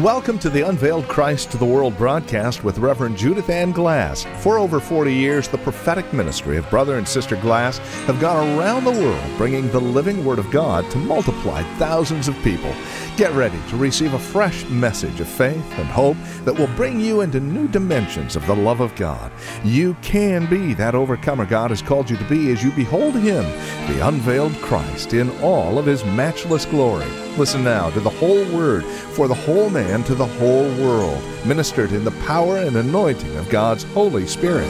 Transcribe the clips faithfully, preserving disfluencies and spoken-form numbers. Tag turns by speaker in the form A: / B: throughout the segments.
A: Welcome to the Unveiled Christ to the World broadcast with Reverend Judith Ann Glass. For over forty years, the prophetic ministry of Brother and Sister Glass have gone around the world bringing the living Word of God to multiply thousands of people. Get ready to receive a fresh message of faith and hope that will bring you into new dimensions of the love of God. You can be that overcomer God has called you to be as you behold Him, the unveiled Christ, in all of His matchless glory. Listen now to the whole Word for the whole man to the whole world, ministered in the power and anointing of God's Holy Spirit.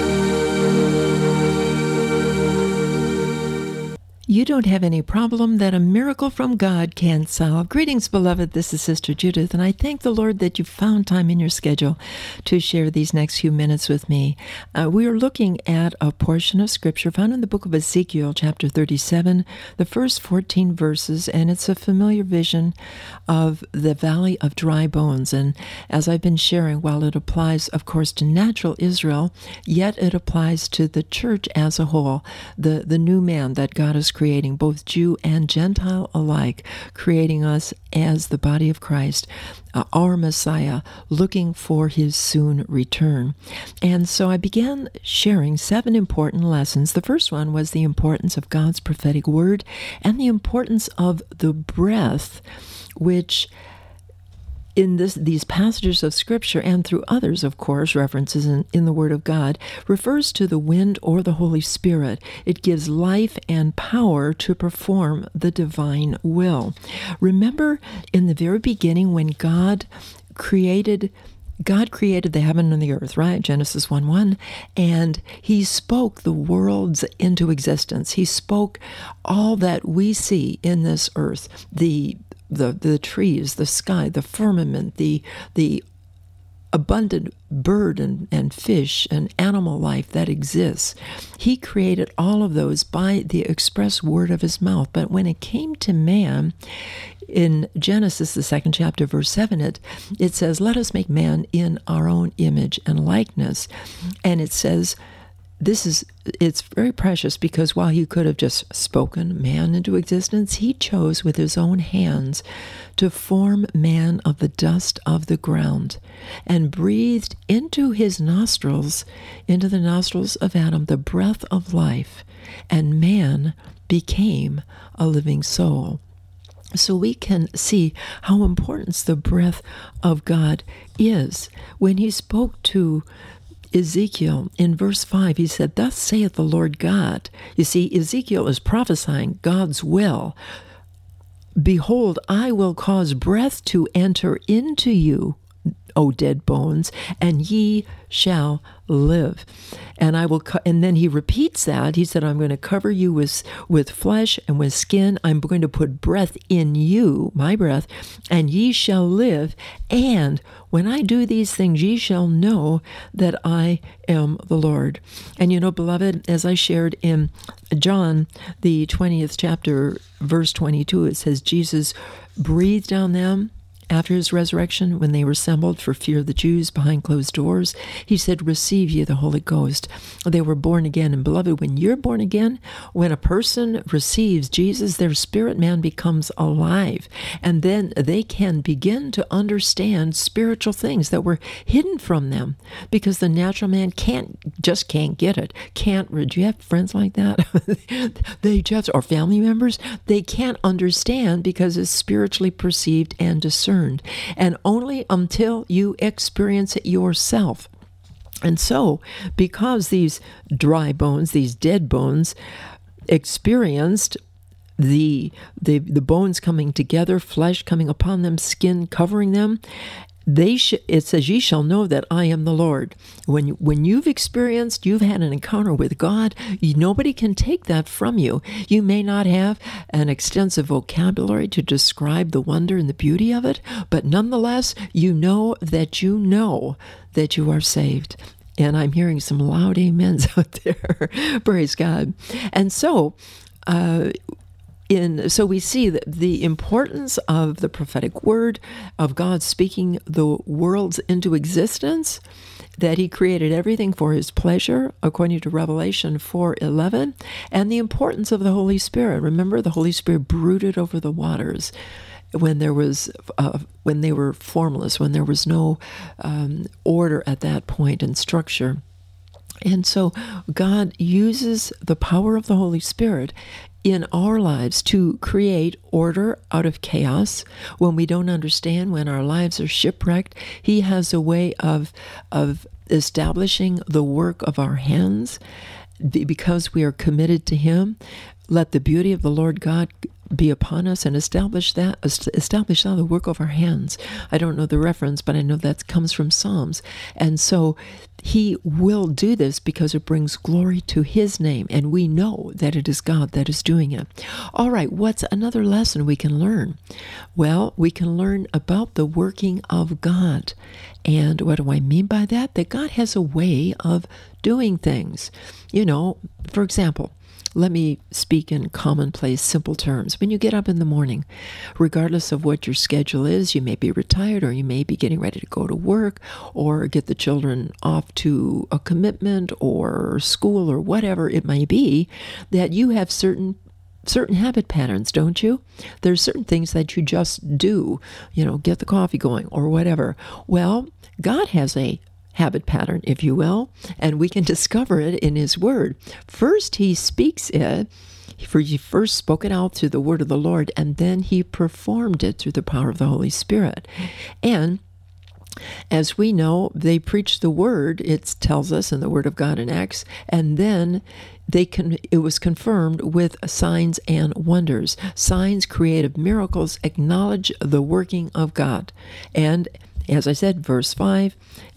B: You don't have any problem that a miracle from God can't solve. Greetings, beloved. This is Sister Judith, and I thank the Lord that you found time in your schedule to share these next few minutes with me. Uh, we are looking at a portion of Scripture found in the book of Ezekiel, chapter thirty-seven, the first fourteen verses, and it's a familiar vision of the valley of dry bones. And as I've been sharing, while it applies, of course, to natural Israel, yet it applies to the church as a whole, the, the new man that God has creating, both Jew and Gentile alike, creating us as the body of Christ, uh, our Messiah, looking for His soon return. And so I began sharing seven important lessons. The first one was the importance of God's prophetic word and the importance of the breath, which in this, these passages of Scripture, and through others, of course, references in, in the Word of God, refers to the wind or the Holy Spirit. It gives life and power to perform the divine will. Remember, in the very beginning, when God created God created the heaven and the earth, right? Genesis one one. And He spoke the worlds into existence. He spoke all that we see in this earth, the the the trees, the sky, the firmament, the the abundant bird and, and fish and animal life that exists. He created all of those by the express word of His mouth. But when it came to man, in Genesis, the second chapter, verse seven, it, it says, "Let us make man in our own image and likeness." And it says, this is, it's very precious because while He could have just spoken man into existence, He chose with His own hands to form man of the dust of the ground and breathed into his nostrils, into the nostrils of Adam, the breath of life, and man became a living soul. So we can see how important the breath of God is. When He spoke to Ezekiel, in verse five, He said, "Thus saith the Lord God." You see, Ezekiel is prophesying God's will. "Behold, I will cause breath to enter into you, O dead bones, and ye shall live." And I will, co- and then He repeats that. He said, "I'm going to cover you with, with flesh and with skin. I'm going to put breath in you, my breath, and ye shall live. And when I do these things, ye shall know that I am the Lord." And you know, beloved, as I shared in John, the twentieth chapter, verse twenty-two, it says, Jesus breathed on them after His resurrection, when they were assembled for fear of the Jews behind closed doors. He said, "Receive ye the Holy Ghost." They were born again. And beloved, when you're born again, when a person receives Jesus, their spirit man becomes alive. And then they can begin to understand spiritual things that were hidden from them because the natural man can't, just can't get it. Can't, do you have friends like that? They just, or family members, they can't understand because it's spiritually perceived and discerned. And only until you experience it yourself. And so, because these dry bones, these dead bones, experienced the, the, the bones coming together, flesh coming upon them, skin covering them, They sh- it says, "Ye shall know that I am the Lord." When when you've experienced, you've had an encounter with God, you, nobody can take that from you. You may not have an extensive vocabulary to describe the wonder and the beauty of it, but nonetheless, you know that you know that you are saved. And I'm hearing some loud amens out there. Praise God. And so, uh, In, so we see that the importance of the prophetic word, of God speaking the worlds into existence, that He created everything for His pleasure, according to Revelation four eleven, and the importance of the Holy Spirit. Remember, the Holy Spirit brooded over the waters when there was uh, when they were formless, when there was no um, order at that point and structure. And so God uses the power of the Holy Spirit in our lives to create order out of chaos. When we don't understand, when our lives are shipwrecked, He has a way of of establishing the work of our hands because we are committed to Him. Let the beauty of the Lord God be upon us and establish that, establish now the work of our hands. I don't know the reference, but I know that comes from Psalms. And so He will do this because it brings glory to His name, and we know that it is God that is doing it. All right, what's another lesson we can learn? Well, we can learn about the working of God. And what do I mean by that? That God has a way of doing things. You know, for example, let me speak in commonplace, simple terms. When you get up in the morning, regardless of what your schedule is, you may be retired or you may be getting ready to go to work or get the children off to a commitment or school or whatever it may be, that you have certain certain habit patterns, don't you? There's certain things that you just do, you know, get the coffee going or whatever. Well, God has a habit pattern, if you will, and we can discover it in His Word. First, He speaks it, for He first spoke it out through the word of the Lord, and then He performed it through the power of the Holy Spirit. And as we know, they preached the word, it tells us in the Word of God in Acts, and then they can, it was confirmed with signs and wonders. Signs, creative miracles, acknowledge the working of God. And as I said, verse five,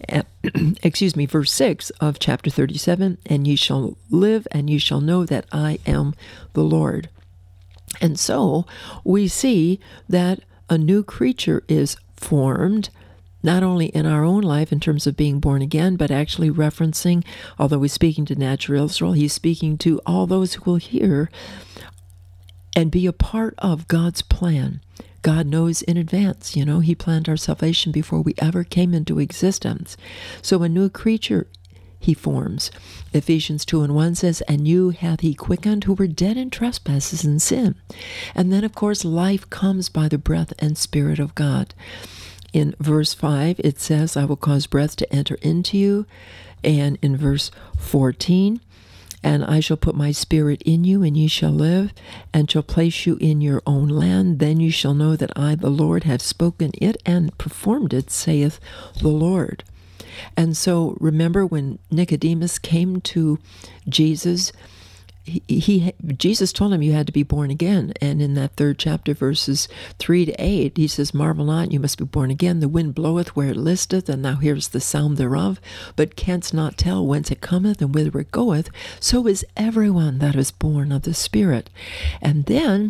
B: excuse me, verse six of chapter thirty-seven, and ye shall live, and ye shall know that I am the Lord. And so we see that a new creature is formed, not only in our own life in terms of being born again, but actually referencing, although he's speaking to natural Israel, he's speaking to all those who will hear and be a part of God's plan. God knows in advance, you know, He planned our salvation before we ever came into existence. So a new creature He forms. Ephesians two and one says, and you hath He quickened who were dead in trespasses and sin. And then, of course, life comes by the breath and Spirit of God. In verse five, it says, I will cause breath to enter into you. And in verse fourteen, and I shall put my Spirit in you, and ye shall live, and shall place you in your own land. Then you shall know that I, the Lord, have spoken it and performed it, saith the Lord. And so remember when Nicodemus came to Jesus, He, he Jesus told him you had to be born again. And in that third chapter, verses three to eight, he says, marvel not, you must be born again. The wind bloweth where it listeth, and thou hearest the sound thereof, but canst not tell whence it cometh and whither it goeth. So is everyone that is born of the Spirit. And then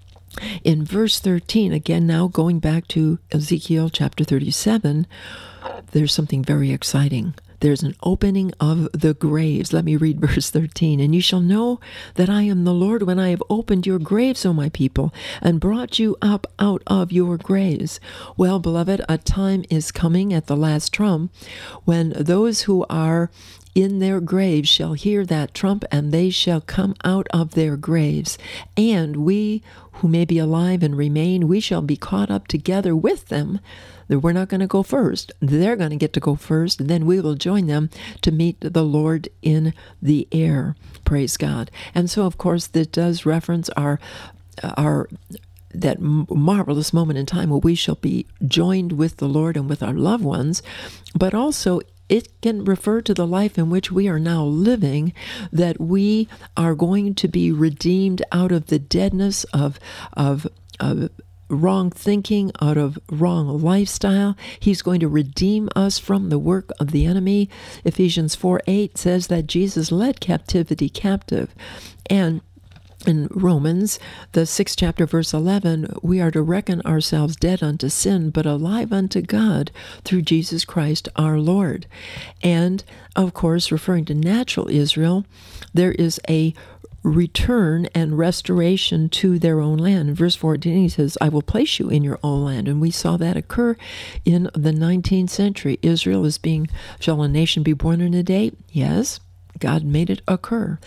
B: in verse thirteen, again now going back to Ezekiel chapter thirty-seven, there's something very exciting. There's an opening of the graves. Let me read verse thirteen. And you shall know that I am the Lord when I have opened your graves, O my people, and brought you up out of your graves. Well, beloved, a time is coming at the last trump when those who are in their graves shall hear that trump, and they shall come out of their graves. And we who may be alive and remain, we shall be caught up together with them. We're not going to go first. They're going to get to go first, and then we will join them to meet the Lord in the air. Praise God. And so, of course, that does reference our our that marvelous moment in time where we shall be joined with the Lord and with our loved ones, but also it can refer to the life in which we are now living, that we are going to be redeemed out of the deadness of of of wrong thinking, out of wrong lifestyle. He's going to redeem us from the work of the enemy. Ephesians four eight says that Jesus led captivity captive. And in Romans, the sixth chapter, verse eleven, we are to reckon ourselves dead unto sin, but alive unto God through Jesus Christ our Lord. And, of course, referring to natural Israel, there is a return and restoration to their own land. In verse fourteen, he says, I will place you in your own land. And we saw that occur in the nineteenth century. Israel is being, shall a nation be born in a day? Yes, God made it occur.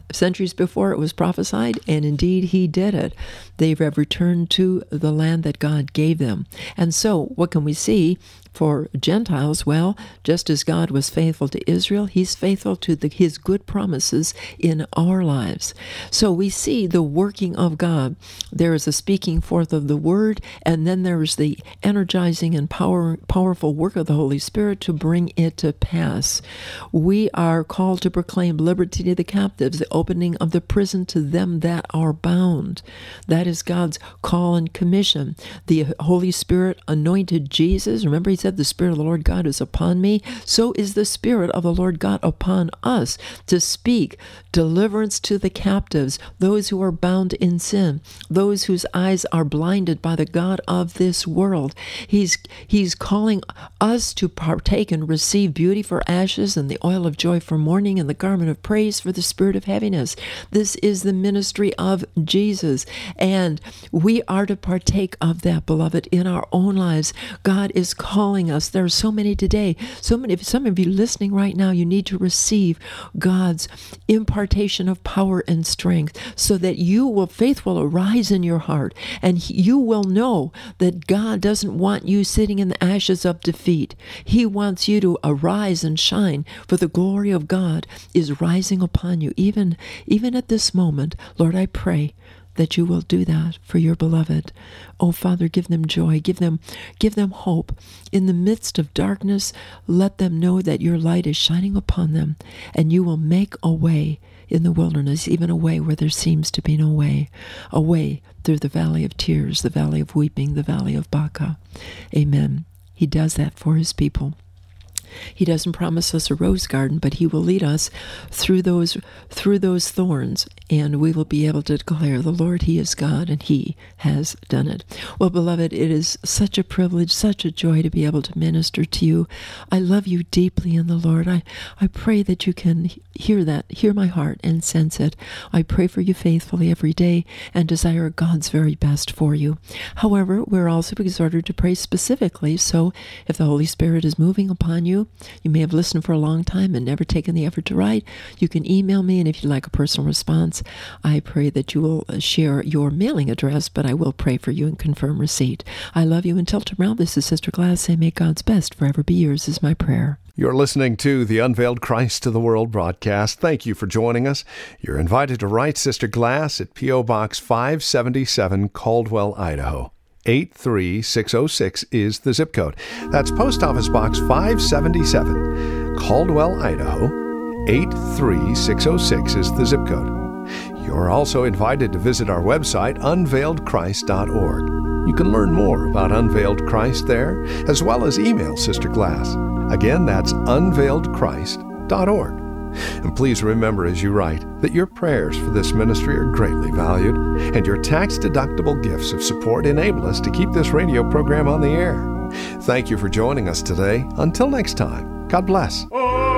B: centuries before it was prophesied, and indeed he did it. They have returned to the land that God gave them. And so, what can we see for Gentiles? Well, just as God was faithful to Israel, he's faithful to the, his good promises in our lives. So we see the working of God. There is a speaking forth of the word, and then there is the energizing and power, powerful work of the Holy Spirit to bring it to pass. We are called to proclaim liberty to the captives, the opening of the prison to them that are bound. That is God's call and commission. The Holy Spirit anointed Jesus. Remember, he said, the Spirit of the Lord God is upon me. So is the Spirit of the Lord God upon us to speak deliverance to the captives, those who are bound in sin, those whose eyes are blinded by the god of this world. He's, he's calling us to partake and receive beauty for ashes and the oil of joy for mourning and the garment of praise for the spirit of heaviness. This is the ministry of Jesus, and we are to partake of that, beloved, in our own lives. God is calling us. There are so many today. So many. If some of you listening right now, you need to receive God's impartation of power and strength, so that you will faith will arise in your heart, and you will know that God doesn't want you sitting in the ashes of defeat. He wants you to arise and shine, for the glory of God is rising upon you, even even at this moment. Lord, I pray that you will do that for your beloved. Oh, Father, give them joy, give them, give them hope. In the midst of darkness, let them know that your light is shining upon them, and you will make a way in the wilderness, even a way where there seems to be no way, a way through the valley of tears, the valley of weeping, the valley of Baca. Amen. He does that for his people. He doesn't promise us a rose garden, but he will lead us through those through those thorns, and we will be able to declare, the Lord, he is God, and he has done it. Well, beloved, it is such a privilege, such a joy to be able to minister to you. I love you deeply in the Lord. I, I pray that you can hear that, hear my heart and sense it. I pray for you faithfully every day and desire God's very best for you. However, we're also exhorted to pray specifically, so if the Holy Spirit is moving upon you, you may have listened for a long time and never taken the effort to write, you can email me, and if you'd like a personal response, I pray that you will share your mailing address, but I will pray for you and confirm receipt. I love you. Until tomorrow, this is Sister Glass saying, may God's best forever be yours is my prayer.
A: You're listening to the Unveiled Christ to the World broadcast. Thank you for joining us. You're invited to write Sister Glass at P O. Box five seventy-seven, Caldwell, Idaho. eight three six oh six is the zip code. That's Post Office Box five seventy-seven, Caldwell, Idaho. eight three six oh six is the zip code. You're also invited to visit our website, unveiled christ dot org. You can learn more about Unveiled Christ there, as well as email Sister Glass. Again, that's unveiled christ dot org. And please remember as you write that your prayers for this ministry are greatly valued, and your tax-deductible gifts of support enable us to keep this radio program on the air. Thank you for joining us today. Until next time, God bless.